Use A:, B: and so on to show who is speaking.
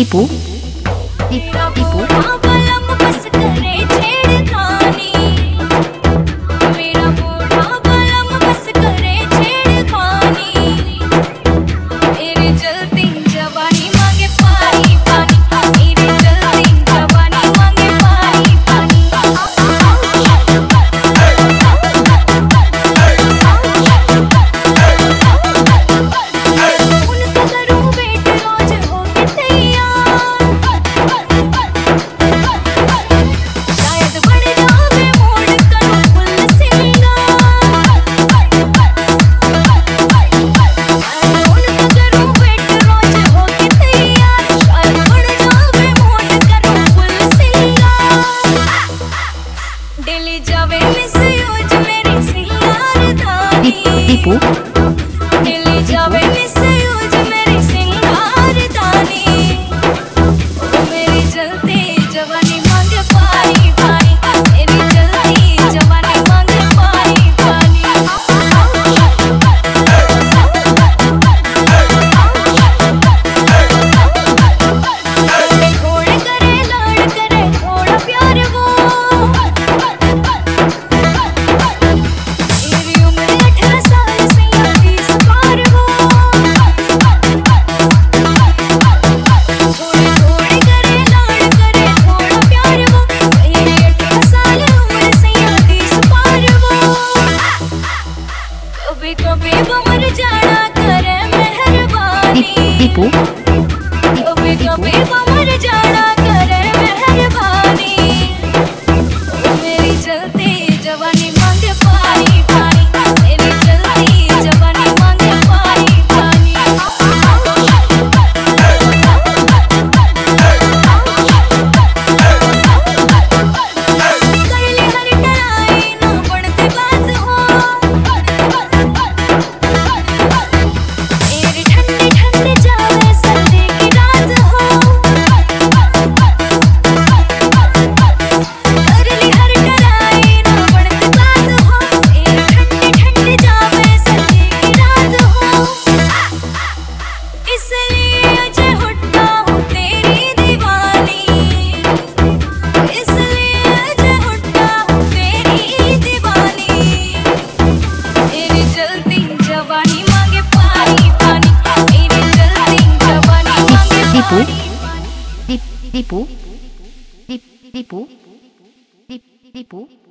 A: दीपू दीपू
B: बस करे छेड़खानी, मेरा बूढ़ा बलम बस करे छेड़खानी, मेरी जलती जवानी मांगे पानी पानी, मेरी जलती जवानी मांगे पानी पानी। उनका करूं वेट रोज होके तैयार, शायद बढ़ जावे मूड करूं फुल सिंगार। उनका करूं वेट रोज होके तैयार, शायद बढ़ जावे मूड करूं फुल सिंगार। डेली जावे मिसयूज मेरी सिंगारदानी,
A: दीपू
B: डेली जावे मिसयूज मेरी सिंगारदानी, मेरी जलती जवानी मांगे पानी पानी, मेरी जलती जवानी मांगे पानी पानी। घोड़ करे लाड़ करे थोड़ा प्यार वो, मेरी उम्र 18 साल से 20 पार वो। घोड़ करे लाड़ करे थोड़ा प्यार वो, मेरी 18 साल उम्र से 20 पार वो। कभी कभी वो मर जाना करे मेहरबानी,
A: दीपू
B: कभी कभी वो मर जाना करे मेहरबानी, मेरी जलती जवानी मांगे पानी पानी, मेरी जलती जवानी मांगे पानी पानी। कैली हरी टराई ना बढ़ती बात हो, मेरी ठंडी ठंडी जावे सर्दी की रात हो। करली हर टराई ना बढ़ती बात हो, मेरी ठंडी ठंडी जावे सर्दी की रात हो। इसलिए अजय हुड्डा हूँ तेरी दीवानी, इसलिए अजय हुड्डा हूँ तेरी दीवानी, मेरी जलती जवानी मांगे पानी पानी, मेरी जलती जवानी मांगे
A: दीपू
B: पानी पानी।
A: दीपू दीपू दीपू